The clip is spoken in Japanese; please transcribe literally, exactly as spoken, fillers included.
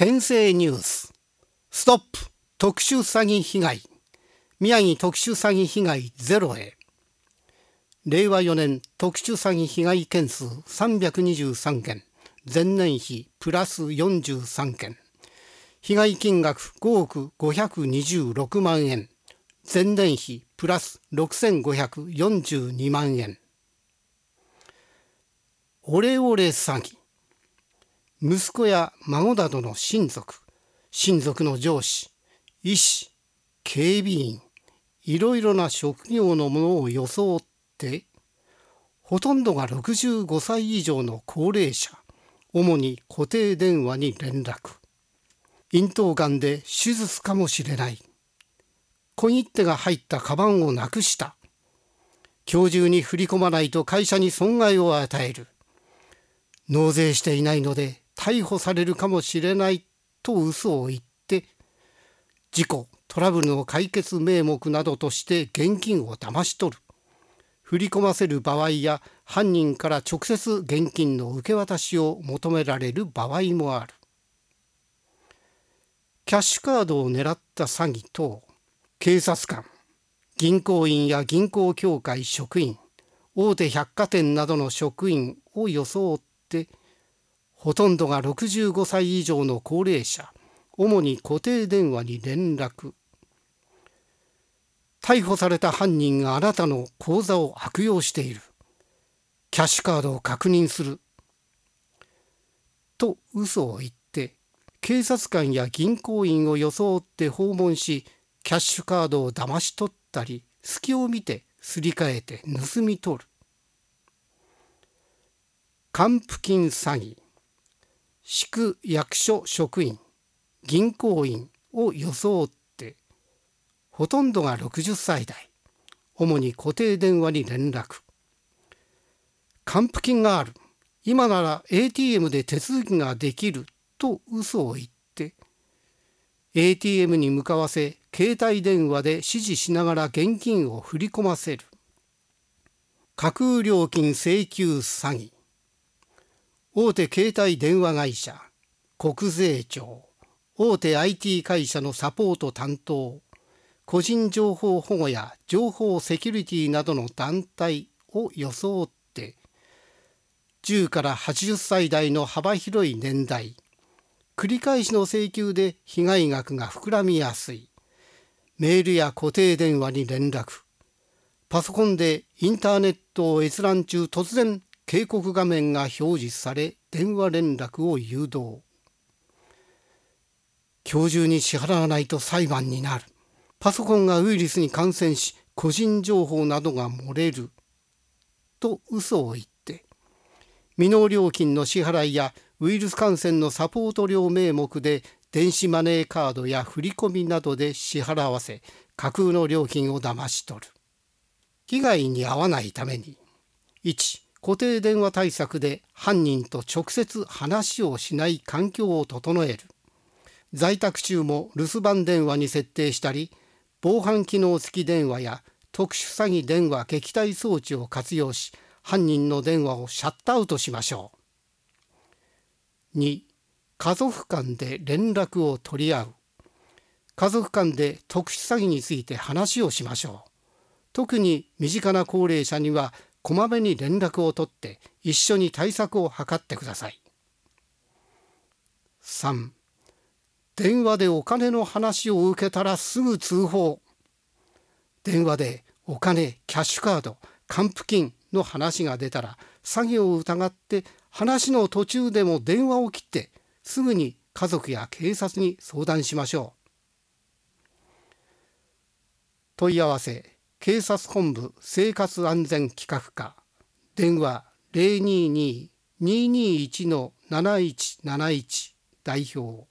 県政ニュースストップ特殊詐欺被害、宮城特殊詐欺被害ゼロへ。れいわよねん特殊詐欺被害件数さんびゃくにじゅうさんけん、前年比プラスよんじゅうさんけん、被害金額ごおくごひゃくにじゅうろくまんえん、前年比プラスろくせんごひゃくよんじゅうにまんえん。オレオレ詐欺。息子や孫などの親族、親族の上司、医師、警備員、いろいろな職業の者を装って、ほとんどがろくじゅうごさい以上の高齢者、主に固定電話に連絡。咽頭がんで手術かもしれない。小切手が入ったカバンをなくした。今日中に振り込まないと会社に損害を与える。納税していないので逮捕されるかもしれないと嘘を言って、事故・トラブルの解決名目などとして現金を騙し取る。振り込ませる場合や犯人から直接現金の受け渡しを求められる場合もある。キャッシュカードを狙った詐欺等、警察官、銀行員や銀行協会職員、大手百貨店などの職員を装って、ほとんどがろくじゅうごさい以上の高齢者、主に固定電話に連絡。逮捕された犯人があなたの口座を悪用している。キャッシュカードを確認する。と嘘を言って、警察官や銀行員を装って訪問し、キャッシュカードを騙し取ったり、隙を見てすり替えて盗み取る。還付金詐欺。市区役所職員、銀行員を装って、ほとんどがろくじゅっさい代、主に固定電話に連絡。還付金がある。今なら エーティーエム で手続きができると嘘を言って、エーティーエム に向かわせ、携帯電話で指示しながら現金を振り込ませる。架空料金請求詐欺。大手携帯電話会社、国税庁、大手 アイティー 会社のサポート担当、個人情報保護や情報セキュリティなどの団体を装って、じゅうからはちじゅっさい代の幅広い年代、繰り返しの請求で被害額が膨らみやすい。メールや固定電話に連絡。パソコンでインターネットを閲覧中、突然警告画面が表示され、電話連絡を誘導。今日中に支払わないと裁判になる。パソコンがウイルスに感染し、個人情報などが漏れる。と嘘を言って、未納料金の支払いやウイルス感染のサポート料名目で電子マネーカードや振り込みなどで支払わせ、架空の料金を騙し取る。被害に遭わないために、いち固定電話対策で犯人と直接話をしない環境を整える。在宅中も留守番電話に設定したり、防犯機能付き電話や特殊詐欺電話撃退装置を活用し、犯人の電話をシャットアウトしましょう。に家族間で連絡を取り合う。家族間で特殊詐欺について話をしましょう。特に身近な高齢者にはこまめに連絡を取って一緒に対策を図ってください。さん電話でお金の話を受けたらすぐ通報。電話でお金、キャッシュカード、還付金の話が出たら詐欺を疑って話の途中でも電話を切ってすぐに家族や警察に相談しましょう。問い合わせ警察本部生活安全企画課、電話 ゼロにーにー にーにーいち なないちなないち 代表。